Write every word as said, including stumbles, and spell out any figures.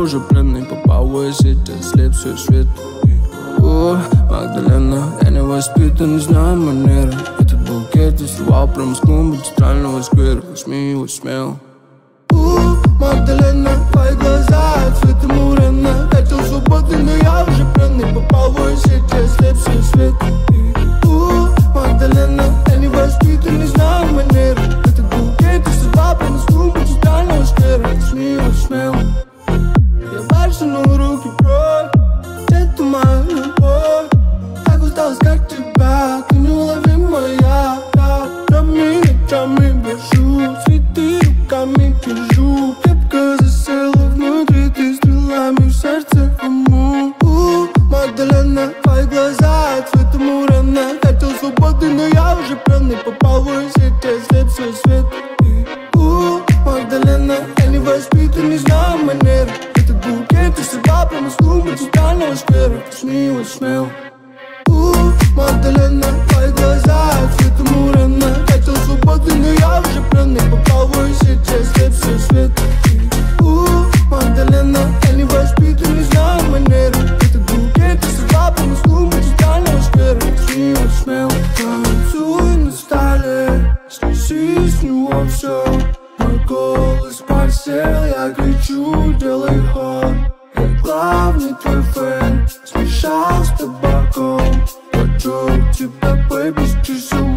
уже пленный по повысить, слеп свой свет. О, Магдалена, я не воспитан, не знаю манеры. Этот букет я срывал прямо с клумбы центрального сквера. Возьми его смело. О, Магдалена, твои глаза цвета мурена. Хотел свободы, но я уже пленный, попал в сеть, я слеп свой свет. О, Магдалена, я не воспитан, не знаю манеры. Этот букет я срывал прямо с клумбы центрального сквера. Возьми его смело. Я башенул руки прочь. Это моя любовь. Так устал искать тебя, ты неуловимая. Я ночами, ночами бежу, цветы руками держу. Крепко засела внутри, ты стрелами в сердце ему. У, Магдалена, твои глаза цвета мурена. Хотел свободы, но я уже пленный, попал в сеть, я слеп свой свет. У, Магдалена, я не воспитан, не знаю манеры. Этот букет ты срывал прямо с клумбы центрального сквера. Возьми его смело. У, Магдалена, твои глаза цвета мурена. Хотел свободы, но я уже пленный, попал в сеть, я слеп свой свет. У, Магдалена, я не воспитан, не знаю манеры. Этот букет ты срывал прямо с клумбы центрального сквера. Возьми его смело. Танцуй на столе, снеси с него все. Мой голос парсел, я кричу, делай ход. Я главный твой фэн, смешал с табаком. Хочу тебя, бэйби, с часу.